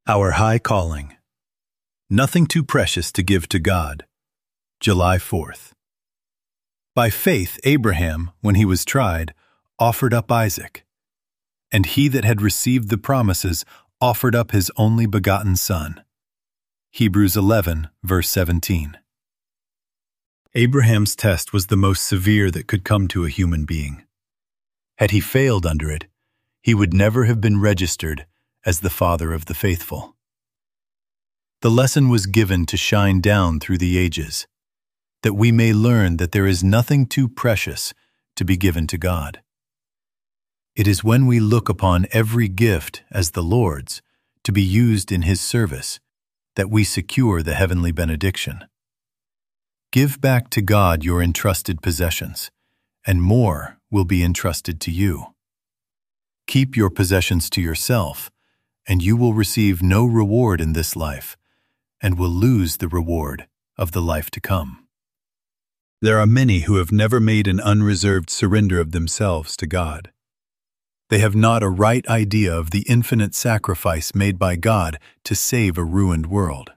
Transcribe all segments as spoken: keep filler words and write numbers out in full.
Our High Calling. Nothing too precious to give to God. July fourth. By faith Abraham, when he was tried, offered up Isaac. And he that had received the promises offered up his only begotten son. Hebrews eleven, verse seventeen. Abraham's test was the most severe that could come to a human being. Had he failed under it, he would never have been registered as the father of the faithful. The lesson was given to shine down through the ages, that we may learn that there is nothing too precious to be given to God. It is when we look upon every gift as the Lord's to be used in His service that we secure the heavenly benediction. Give back to God your entrusted possessions, and more will be entrusted to you. Keep your possessions to yourself, and you will receive no reward in this life, and will lose the reward of the life to come. There are many who have never made an unreserved surrender of themselves to God. They have not a right idea of the infinite sacrifice made by God to save a ruined world.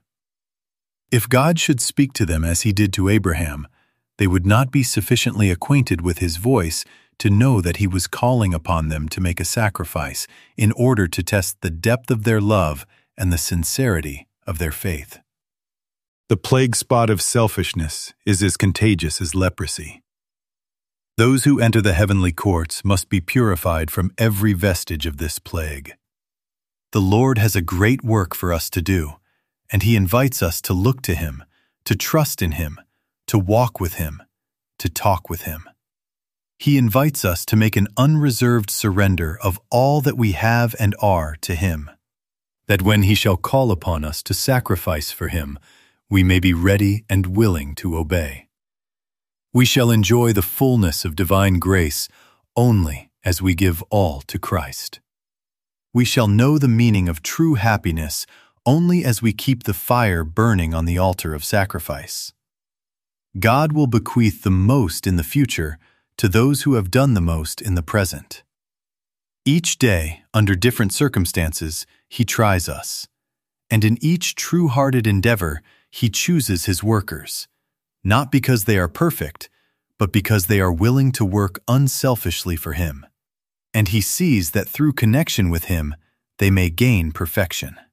If God should speak to them as He did to Abraham, they would not be sufficiently acquainted with His voice to know that He was calling upon them to make a sacrifice in order to test the depth of their love and the sincerity of their faith. The plague spot of selfishness is as contagious as leprosy. Those who enter the heavenly courts must be purified from every vestige of this plague. The Lord has a great work for us to do, and He invites us to look to Him, to trust in Him, to walk with Him, to talk with Him. He invites us to make an unreserved surrender of all that we have and are to Him, that when He shall call upon us to sacrifice for Him, we may be ready and willing to obey. We shall enjoy the fullness of divine grace only as we give all to Christ. We shall know the meaning of true happiness only as we keep the fire burning on the altar of sacrifice. God will bequeath the most in the future to those who have done the most in the present. Each day, under different circumstances, He tries us, and in each true-hearted endeavor, He chooses His workers, not because they are perfect, but because they are willing to work unselfishly for Him, and He sees that through connection with Him, they may gain perfection.